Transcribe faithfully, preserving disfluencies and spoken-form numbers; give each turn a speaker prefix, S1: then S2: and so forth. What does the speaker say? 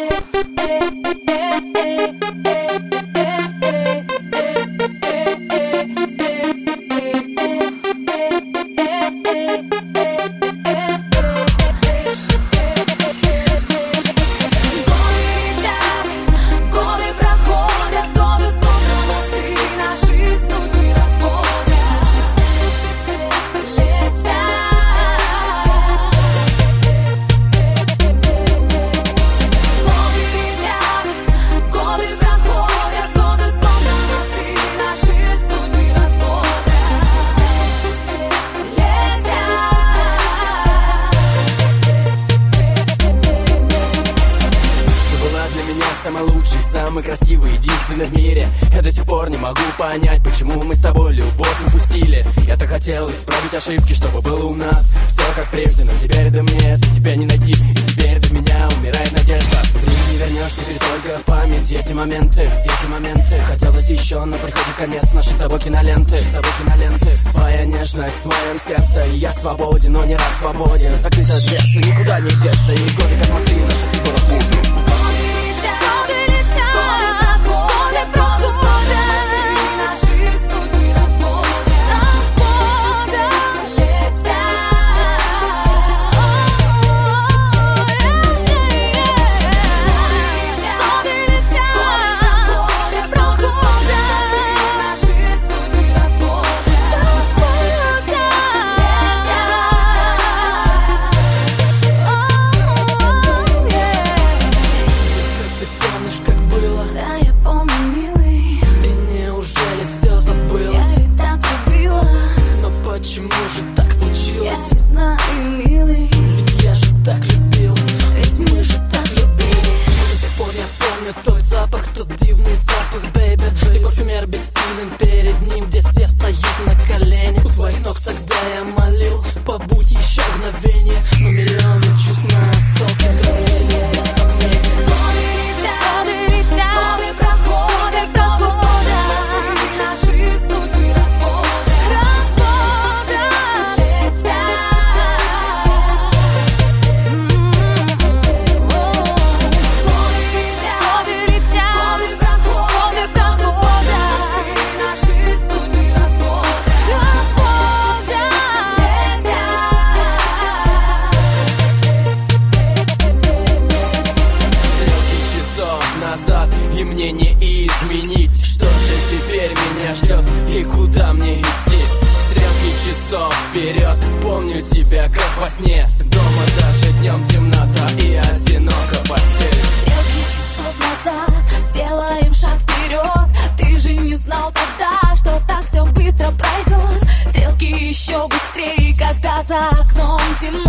S1: Самый лучший, самый красивый, единственный в мире. Я до сих пор не могу понять, почему мы с тобой любовь упустили. Я так хотел исправить ошибки, чтобы было у нас все как прежде, но теперь до мне это тебя не найти. И теперь до меня умирает надежда. Время не вернешь, теперь только в память эти моменты, эти моменты. Хотелось еще, но приходит конец нашей с тобой киноленты, с тобой киноленты. Твоя нежность в моем сердце, и я свободен, но не раз свободен. Закрыта дверца, никуда не деться, и годы как мосты наши фигуры в путь.
S2: Почему же так случилось? Я не знаю, милый. Ведь я же так любил, ведь мы же так любили. До сих пор я помню твой запах, тот дивный запах, бэйби. И парфюмер бессилен перед ним, где все встают на колени. У твоих ног тогда я молил, побудь еще мгновение. Но миллионы чувств на осколки дробились без сомнений.
S3: Годы летят, годы летят, годы проходят, проходят. Наши судьбы разводят.
S1: И мне не изменить, что же теперь меня ждет и куда мне идти. Стрелки часов вперед, помню тебя как во сне. Дома даже днем темнота и одиноко постель.
S3: Стрелки часов назад, сделаем шаг вперед. Ты же не знал тогда, что так все быстро пройдет. Стрелки еще быстрее, когда за окном темно.